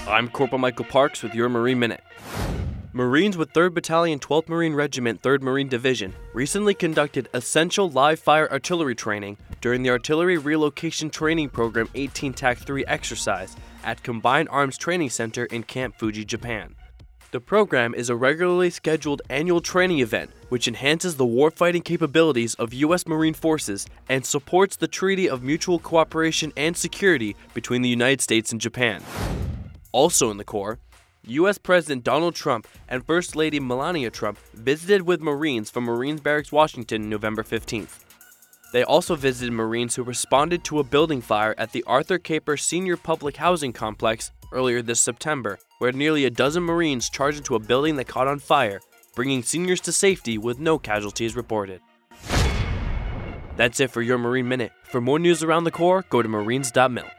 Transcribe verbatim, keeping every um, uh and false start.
I'm Corporal Michael Parks with your Marine Minute. Marines with third Battalion, twelfth Marine Regiment, third Marine Division recently conducted essential live-fire artillery training during the Artillery Relocation Training Program eighteen T A C three exercise at Combined Arms Training Center in Camp Fuji, Japan. The program is a regularly scheduled annual training event which enhances the warfighting capabilities of U S Marine forces and supports the Treaty of Mutual Cooperation and Security between the United States and Japan. Also in the Corps, U S President Donald Trump and First Lady Melania Trump visited with Marines from Marines Barracks, Washington, November fifteenth. They also visited Marines who responded to a building fire at the Arthur Caper Senior Public Housing Complex earlier this September, where nearly a dozen Marines charged into a building that caught on fire, bringing seniors to safety with no casualties reported. That's it for your Marine Minute. For more news around the Corps, go to marines dot mil.